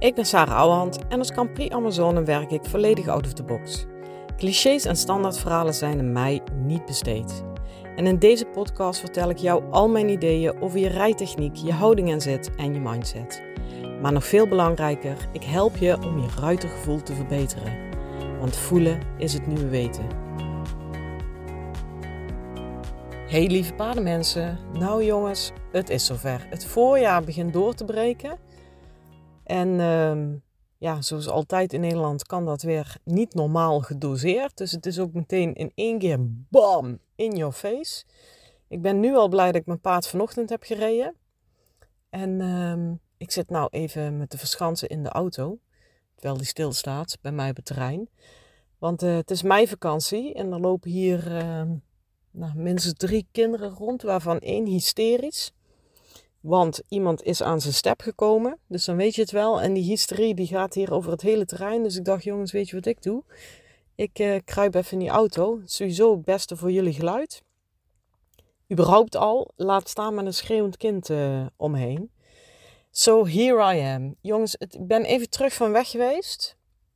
Ik ben Sarah Ouwehand en als Grand Prix Amazone werk ik volledig out of the box. Clichés en standaardverhalen zijn aan mij niet besteed. En in deze podcast vertel ik jou al mijn ideeën over je rijtechniek, je houding en zit en je mindset. Maar nog veel belangrijker, ik help je om je ruitergevoel te verbeteren. Want voelen is het nieuwe weten. Hey lieve paardenmensen, nou jongens, het is zover. Het voorjaar begint door te breken. En zoals altijd in Nederland kan dat weer niet normaal gedoseerd. Dus het is ook meteen in één keer bam, in your face. Ik ben nu al blij dat ik mijn paard vanochtend heb gereden. En ik zit nou even met de verschansen in de auto. Terwijl die stilstaat bij mij op het terrein. Want het is meivakantie en er lopen hier minstens 3 kinderen rond, waarvan 1 hysterisch. Want iemand is aan zijn step gekomen, dus dan weet je het wel. En die hysterie die gaat hier over het hele terrein. Dus ik dacht, jongens, weet je wat ik doe? Ik kruip even in die auto. Het is sowieso het beste voor jullie geluid. Überhaupt al, laat staan met een schreeuwend kind omheen. So here I am. Jongens, ik ben even terug van weg geweest.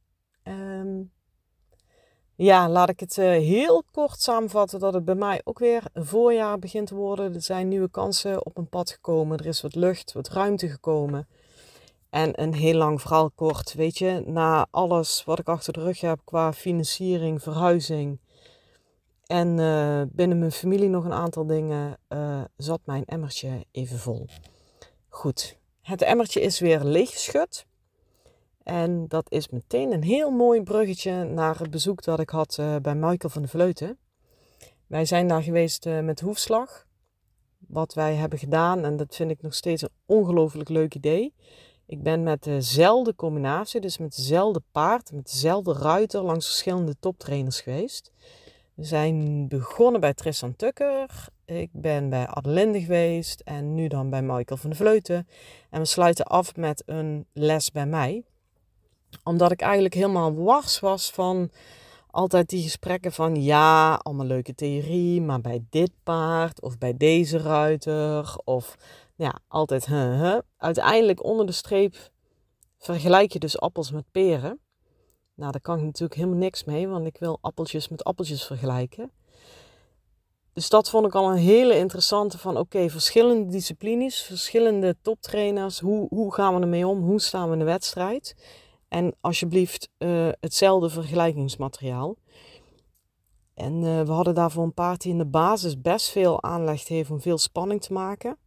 Laat ik het heel kort samenvatten dat het bij mij ook weer een voorjaar begint te worden. Er zijn nieuwe kansen op een pad gekomen. Er is wat lucht, wat ruimte gekomen. En een heel lang verhaal kort, weet je. Na alles wat ik achter de rug heb qua financiering, verhuizing en binnen mijn familie nog een aantal dingen, zat mijn emmertje even vol. Goed, het emmertje is weer leeggeschud. En dat is meteen een heel mooi bruggetje naar het bezoek dat ik had bij Michael van de Vleuten. Wij zijn daar geweest met hoefslag. Wat wij hebben gedaan, en dat vind ik nog steeds een ongelooflijk leuk idee. Ik ben met dezelfde combinatie, dus met dezelfde paard, met dezelfde ruiter langs verschillende toptrainers geweest. We zijn begonnen bij Tristan Tucker. Ik ben bij Adelinde geweest en nu dan bij Michael van de Vleuten. En we sluiten af met een les bij mij. Omdat ik eigenlijk helemaal wars was van altijd die gesprekken van ja, allemaal leuke theorie, maar bij dit paard of bij deze ruiter of ja, altijd Uiteindelijk onder de streep vergelijk je dus appels met peren. Nou, daar kan ik natuurlijk helemaal niks mee, want ik wil appeltjes met appeltjes vergelijken. Dus dat vond ik al een hele interessante van oké, verschillende disciplines, verschillende toptrainers, hoe gaan we ermee om, hoe staan we in de wedstrijd? En alsjeblieft hetzelfde vergelijkingsmateriaal. En we hadden daarvoor een paard die in de basis best veel aanleg heeft om veel spanning te maken.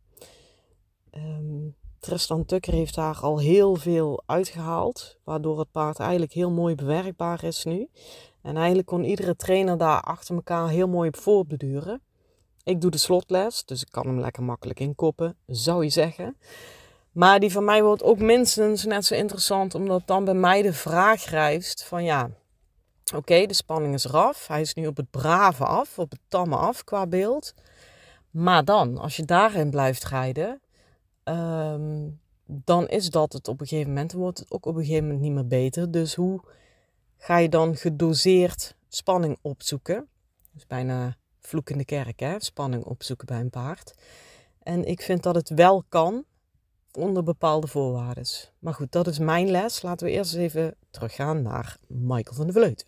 Tristan Tucker heeft daar al heel veel uitgehaald. Waardoor het paard eigenlijk heel mooi bewerkbaar is nu. En eigenlijk kon iedere trainer daar achter elkaar heel mooi op voortbeduren. Ik doe de slotles, dus ik kan hem lekker makkelijk inkoppen, zou je zeggen. Maar die van mij wordt ook minstens net zo interessant, omdat dan bij mij de vraag rijst van ja, oké, de spanning is eraf. Hij is nu op het brave af, op het tamme af qua beeld. Maar dan, als je daarin blijft rijden, dan is dat het op een gegeven moment. Dan wordt het ook op een gegeven moment niet meer beter. Dus hoe ga je dan gedoseerd spanning opzoeken? Dus bijna vloek in de kerk, hè? Spanning opzoeken bij een paard. En ik vind dat het wel kan. Onder bepaalde voorwaarden. Maar goed, dat is mijn les. Laten we eerst eens even teruggaan naar Michael van de Vleuten.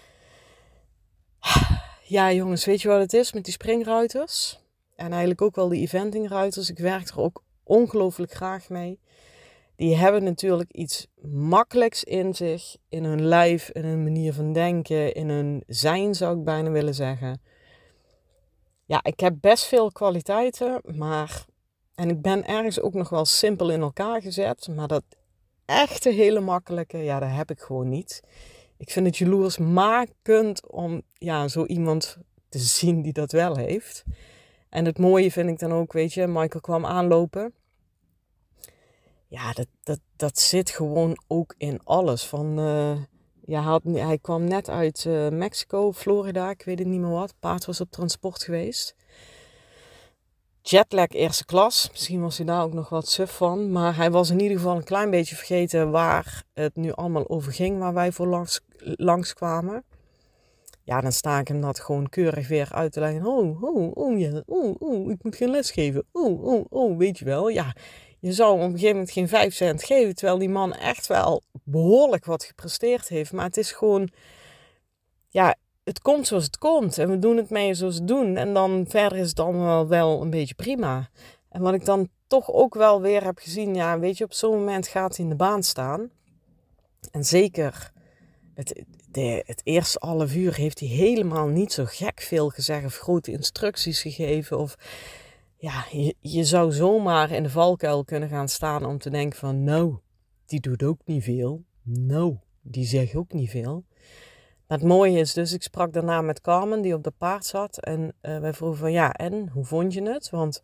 Ja jongens, weet je wat het is met die springruiters? En eigenlijk ook wel die eventingruiters. Ik werk er ook ongelooflijk graag mee. Die hebben natuurlijk iets makkelijks in zich. In hun lijf, in hun manier van denken. In hun zijn zou ik bijna willen zeggen. Ja, ik heb best veel kwaliteiten, maar... En ik ben ergens ook nog wel simpel in elkaar gezet. Maar dat echte hele makkelijke, ja, dat heb ik gewoon niet. Ik vind het jaloersmakend om ja, zo iemand te zien die dat wel heeft. En het mooie vind ik dan ook, weet je, Michael kwam aanlopen. Ja, dat zit gewoon ook in alles. Hij kwam net uit Mexico, Florida, ik weet het niet meer wat. Paard was op transport geweest. Jetlag eerste klas. Misschien was hij daar ook nog wat suf van. Maar hij was in ieder geval een klein beetje vergeten waar het nu allemaal over ging. Waar wij voor langs kwamen. Ja, dan sta ik hem dat gewoon keurig weer uit te leggen. Ik moet geen les geven. Weet je wel. Ja, je zou op een gegeven moment geen 5 cent geven. Terwijl die man echt wel behoorlijk wat gepresteerd heeft. Maar het is gewoon, ja, het komt zoals het komt. En we doen het mee zoals het doen. En dan verder is het dan wel een beetje prima. En wat ik dan toch ook wel weer heb gezien. Ja, weet je, op zo'n moment gaat hij in de baan staan. En zeker het eerste half uur heeft hij helemaal niet zo gek veel gezegd. Of grote instructies gegeven. Of ja, je zou zomaar in de valkuil kunnen gaan staan om te denken van, nou, die doet ook niet veel. Nou, die zegt ook niet veel. Maar het mooie is dus, ik sprak daarna met Carmen die op de paard zat. En wij vroegen van, ja, en hoe vond je het? Want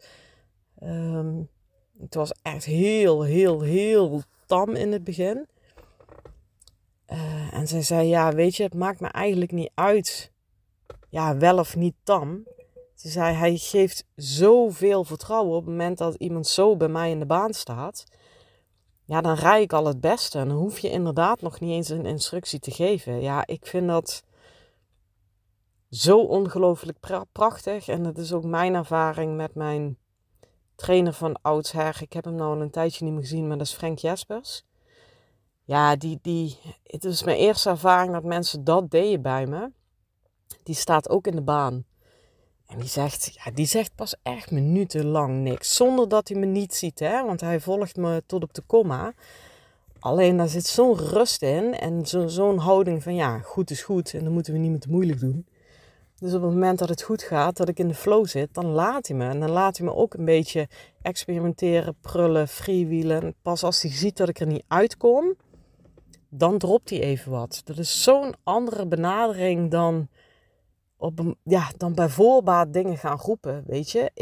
het was echt heel, heel, heel tam in het begin. En zij zei, ja, weet je, het maakt me eigenlijk niet uit, ja, wel of niet tam. Ze zei, hij geeft zoveel vertrouwen op het moment dat iemand zo bij mij in de baan staat. Ja, dan rij ik al het beste. En dan hoef je inderdaad nog niet eens een instructie te geven. Ja, ik vind dat zo ongelooflijk prachtig. En dat is ook mijn ervaring met mijn trainer van oudsher. Ik heb hem nou al een tijdje niet meer gezien, maar dat is Frank Jespers. Ja, het is mijn eerste ervaring dat mensen dat deden bij me. Die staat ook in de baan. En die zegt pas echt minutenlang niks. Zonder dat hij me niet ziet, hè. Want hij volgt me tot op de komma. Alleen daar zit zo'n rust in. En zo'n houding van, ja, goed is goed. En dan moeten we niet meer te moeilijk doen. Dus op het moment dat het goed gaat, dat ik in de flow zit, dan laat hij me. En dan laat hij me ook een beetje experimenteren, prullen, freewheelen. Pas als hij ziet dat ik er niet uitkom, dan dropt hij even wat. Dat is zo'n andere benadering dan dan bij voorbaat dingen gaan roepen, weet je.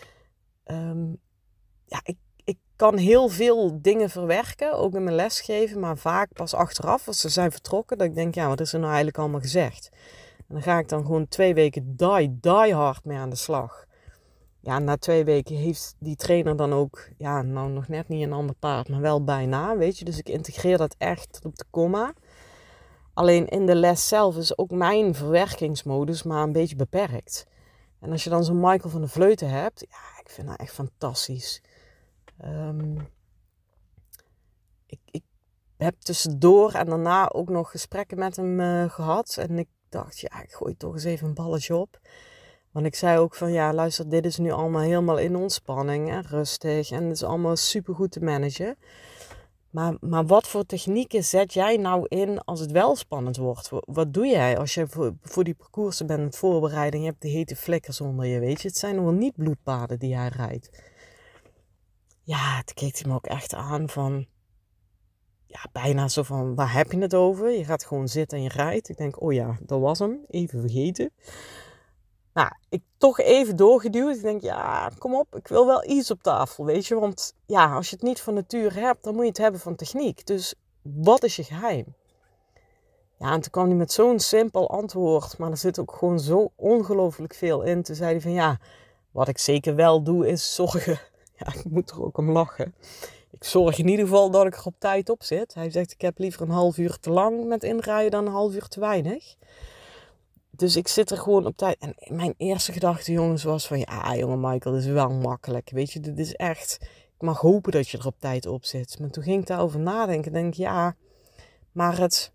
Ik kan heel veel dingen verwerken, ook in mijn lesgeven, maar vaak pas achteraf, als ze zijn vertrokken, dat ik denk, ja, wat is er nou eigenlijk allemaal gezegd? En dan ga ik dan gewoon 2 weken die hard mee aan de slag. Ja, na 2 weken heeft die trainer dan ook, ja, nou nog net niet een ander paard, maar wel bijna, weet je. Dus ik integreer dat echt tot op de komma. Alleen in de les zelf is ook mijn verwerkingsmodus maar een beetje beperkt. En als je dan zo'n Michael van der Vleuten hebt, ja, ik vind dat echt fantastisch. Ik heb tussendoor en daarna ook nog gesprekken met hem gehad. En ik dacht, ja, ik gooi toch eens even een balletje op. Want ik zei ook van, ja, luister, dit is nu allemaal helemaal in ontspanning en rustig. En het is allemaal supergoed te managen. Maar wat voor technieken zet jij nou in als het wel spannend wordt? Wat doe jij als je voor die parcoursen bent met voorbereiding? Je hebt de hete flikkers onder je, weet je. Het zijn nog wel niet bloedpaden die hij rijdt. Ja, toen keek hij me ook echt aan van, ja, bijna zo van, waar heb je het over? Je gaat gewoon zitten en je rijdt. Ik denk, oh ja, dat was hem. Even vergeten. Nou, ik toch even doorgeduwd. Ik denk, ja, kom op, ik wil wel iets op tafel, weet je. Want ja, als je het niet van nature hebt, dan moet je het hebben van techniek. Dus wat is je geheim? Ja, en toen kwam hij met zo'n simpel antwoord, maar er zit ook gewoon zo ongelooflijk veel in. Toen zei hij van, ja, wat ik zeker wel doe is zorgen. Ja, ik moet er ook om lachen. Ik zorg in ieder geval dat ik er op tijd op zit. Hij zegt, ik heb liever een half uur te lang met inrijden dan een half uur te weinig. Dus ik zit er gewoon op tijd. En mijn eerste gedachte, jongens, was van, ja, jongen Michael, dit is wel makkelijk. Weet je, dit is echt, ik mag hopen dat je er op tijd op zit. Maar toen ging ik daarover nadenken. Denk ik, ja, maar het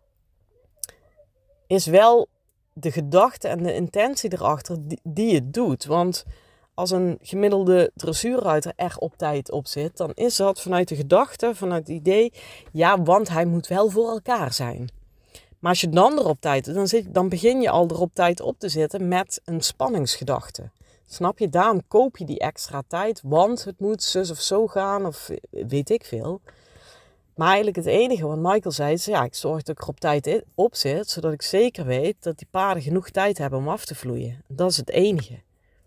is wel de gedachte en de intentie erachter die het doet. Want als een gemiddelde dressuurruiter er op tijd op zit, dan is dat vanuit de gedachte, vanuit het idee, ja, want hij moet wel voor elkaar zijn. Maar als je dan erop tijd, dan begin je al erop tijd op te zitten met een spanningsgedachte. Snap je? Daarom koop je die extra tijd, want het moet zus of zo gaan, of weet ik veel. Maar eigenlijk het enige wat Michael zei is, ja, ik zorg dat ik er op tijd op zit, zodat ik zeker weet dat die paarden genoeg tijd hebben om af te vloeien. Dat is het enige.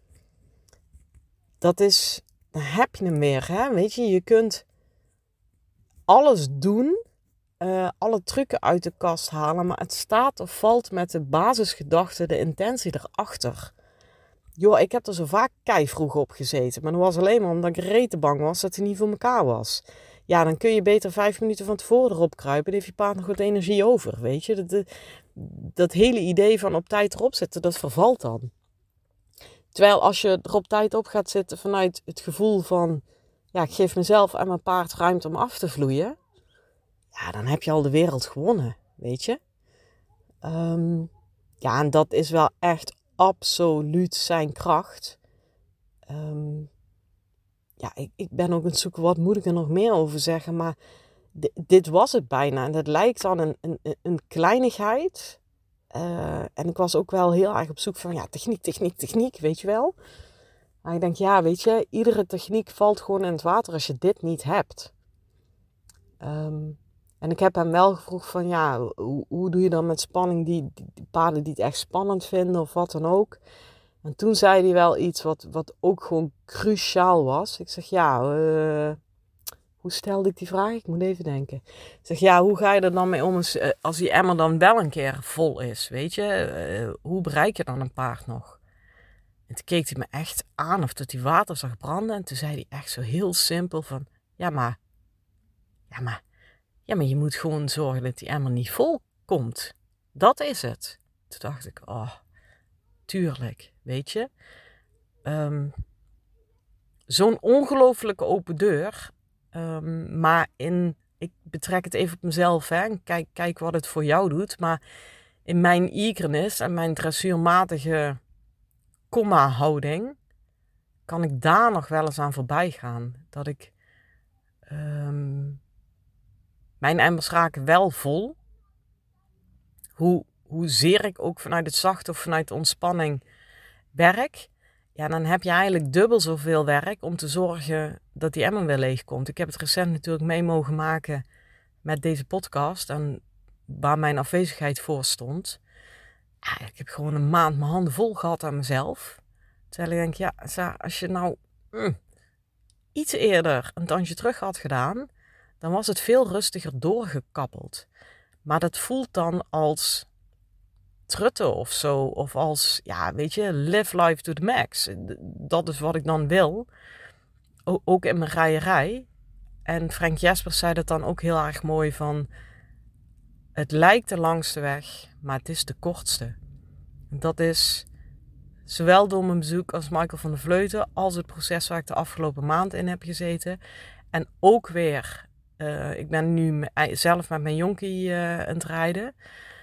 Dan heb je hem weer, hè? Weet je, je kunt alles doen, alle trucken uit de kast halen, maar het staat of valt met de basisgedachte, de intentie erachter. Joh, ik heb er zo vaak keivroeg op gezeten, maar dat was alleen maar omdat ik rete bang was dat hij niet voor elkaar was. Ja, dan kun je beter 5 minuten van tevoren erop kruipen, dan heeft je paard nog wat energie over, weet je. Dat hele idee van op tijd erop zitten, dat vervalt dan. Terwijl als je er op tijd op gaat zitten vanuit het gevoel van, ja, ik geef mezelf en mijn paard ruimte om af te vloeien. Ja, dan heb je al de wereld gewonnen, weet je. Ja, en dat is wel echt absoluut zijn kracht. Ja, ik ben ook aan het zoeken, wat moet ik er nog meer over zeggen. Maar dit was het bijna. En dat lijkt dan een kleinigheid. En ik was ook wel heel erg op zoek van, ja, techniek, weet je wel. Maar ik denk, ja, weet je, iedere techniek valt gewoon in het water als je dit niet hebt. En ik heb hem wel gevraagd van, ja, hoe doe je dan met spanning die paarden die het echt spannend vinden of wat dan ook. En toen zei hij wel iets wat ook gewoon cruciaal was. Ik zeg, ja, hoe stelde ik die vraag? Ik moet even denken. Ik zeg, ja, hoe ga je er dan mee om als die emmer dan wel een keer vol is, weet je? Hoe bereik je dan een paard nog? En toen keek hij me echt aan of dat hij water zag branden. En toen zei hij echt zo heel simpel van, ja, maar je moet gewoon zorgen dat die emmer niet vol komt. Dat is het. Toen dacht ik, oh, tuurlijk, weet je. Zo'n ongelooflijke open deur. Maar ik betrek het even op mezelf, hè, en kijk wat het voor jou doet. Maar in mijn eagerness en mijn dressuurmatige komma-houding kan ik daar nog wel eens aan voorbij gaan. Dat ik... mijn emmers raken wel vol. Hoezeer ik ook vanuit het zachte of vanuit de ontspanning werk. Ja, dan heb je eigenlijk dubbel zoveel werk om te zorgen dat die emmer weer leeg komt. Ik heb het recent natuurlijk mee mogen maken met deze podcast. En waar mijn afwezigheid voor stond. Ja, ik heb gewoon een maand mijn handen vol gehad aan mezelf. Terwijl ik denk, ja, als je nou iets eerder een tandje terug had gedaan, dan was het veel rustiger doorgekappeld. Maar dat voelt dan als trutten of zo. Of als, ja, weet je, live life to the max. Dat is wat ik dan wil. Ook in mijn rijerij. En Frank Jespers zei dat dan ook heel erg mooi van... Het lijkt de langste weg, maar het is de kortste. Dat is zowel door mijn bezoek als Michael van der Vleuten... als het proces waar ik de afgelopen maand in heb gezeten. En ook weer... ik ben nu zelf met mijn jonkie aan het rijden.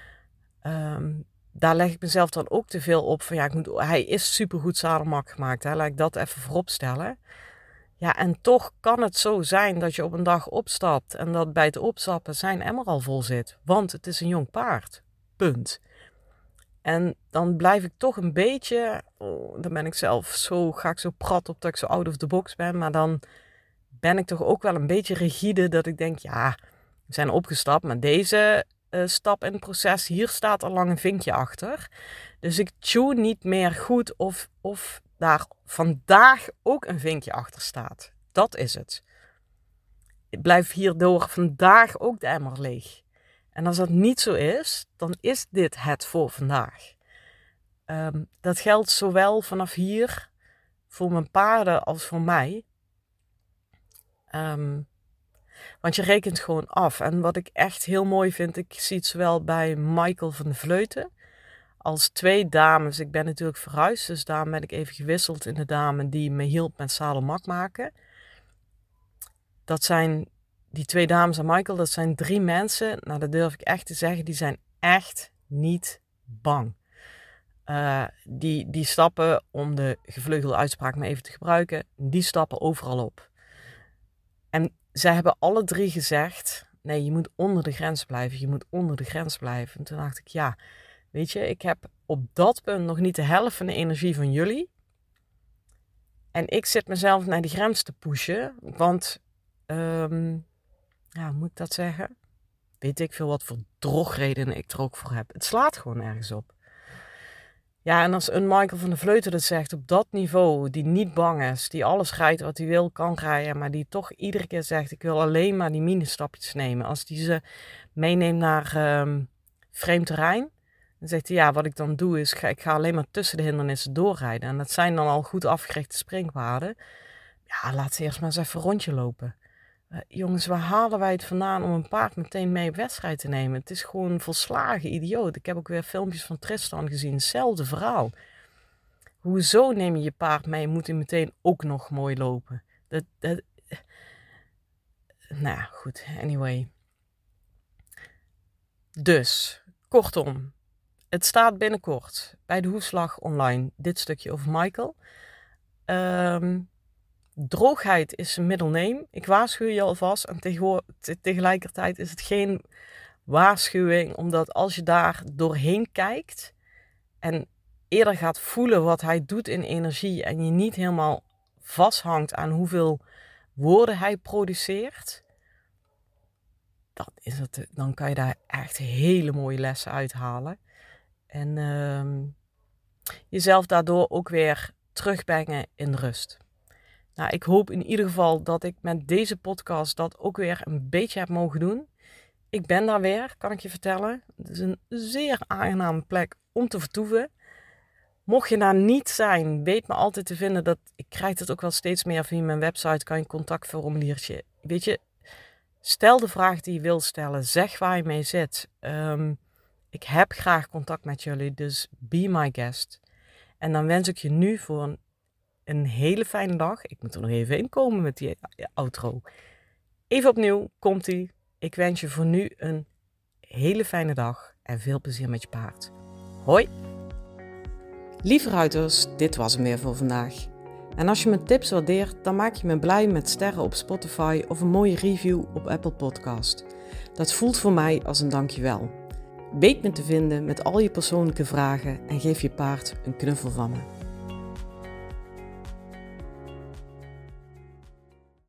Daar leg ik mezelf dan ook te veel op van, ja, hij is supergoed zadelmak gemaakt. Hè? Laat ik dat even voorop stellen. Ja, en toch kan het zo zijn dat je op een dag opstapt en dat bij het opstappen zijn emmer al vol zit. Want het is een jong paard. Punt. En dan blijf ik toch een beetje, dan ben ik zelf ga ik zo prat op dat ik zo out of the box ben. Maar dan ben ik toch ook wel een beetje rigide dat ik denk, ja, we zijn opgestapt, maar deze stap in het proces, hier staat al lang een vinkje achter. Dus ik tune niet meer goed of daar vandaag ook een vinkje achter staat. Dat is het. Ik blijf hierdoor vandaag ook de emmer leeg. En als dat niet zo is, dan is dit het voor vandaag. Dat geldt zowel vanaf hier voor mijn paarden als voor mij. Want je rekent gewoon af. En wat ik echt heel mooi vind, ik zie het zowel bij Michael van der Vleuten als 2 dames. Ik ben natuurlijk verhuisd, dus daarom ben ik even gewisseld in de dame die me hielp met zadelmak maken. Dat zijn die 2 dames en Michael, dat zijn 3 mensen. Nou, dat durf ik echt te zeggen, die zijn echt niet bang. Die stappen, om de gevleugelde uitspraak maar even te gebruiken, die stappen overal op. En zij hebben alle 3 gezegd, nee, je moet onder de grens blijven, je moet onder de grens blijven. En toen dacht ik, ja, weet je, ik heb op dat punt nog niet de helft van de energie van jullie. En ik zit mezelf naar die grens te pushen, want, hoe moet ik dat zeggen? Weet ik veel wat voor drogredenen ik er ook voor heb. Het slaat gewoon ergens op. Ja, en als een Michael van der Vleuten dat zegt op dat niveau, die niet bang is, die alles rijdt wat hij wil, kan rijden, maar die toch iedere keer zegt, ik wil alleen maar die mini-stapjes nemen. Als die ze meeneemt naar vreemd terrein, dan zegt hij, ja, wat ik dan doe is, ik ga alleen maar tussen de hindernissen doorrijden. En dat zijn dan al goed afgerichte springpaden. Ja, laat ze eerst maar eens even een rondje lopen. Jongens, waar halen wij het vandaan om een paard meteen mee op wedstrijd te nemen? Het is gewoon volslagen idioot. Ik heb ook weer filmpjes van Tristan gezien. Hetzelfde verhaal. Hoezo neem je je paard mee en moet hij meteen ook nog mooi lopen? nou goed, anyway. Dus, kortom, het staat binnenkort bij de Hoefslag online, dit stukje over Michael. Droogheid is zijn middle name. Ik waarschuw je alvast en tegelijkertijd is het geen waarschuwing, omdat als je daar doorheen kijkt en eerder gaat voelen wat hij doet in energie en je niet helemaal vasthangt aan hoeveel woorden hij produceert, dan kan je daar echt hele mooie lessen uithalen. En jezelf daardoor ook weer terugbrengen in rust. Nou, ik hoop in ieder geval dat ik met deze podcast dat ook weer een beetje heb mogen doen. Ik ben daar weer, kan ik je vertellen. Het is een zeer aangename plek om te vertoeven. Mocht je daar niet zijn, weet me altijd te vinden. Ik krijg het ook wel steeds meer via mijn website. Kan je een contactformuliertje. Weet je, stel de vraag die je wilt stellen. Zeg waar je mee zit. Ik heb graag contact met jullie, dus be my guest. En dan wens ik je nu voor een hele fijne dag. Ik moet er nog even in komen met die outro. Even opnieuw, komt-ie. Ik wens je voor nu een hele fijne dag en veel plezier met je paard. Hoi! Lieve ruiters, dit was hem weer voor vandaag. En als je mijn tips waardeert, dan maak je me blij met sterren op Spotify of een mooie review op Apple Podcast. Dat voelt voor mij als een dankjewel. Weet me te vinden met al je persoonlijke vragen en geef je paard een knuffel van me.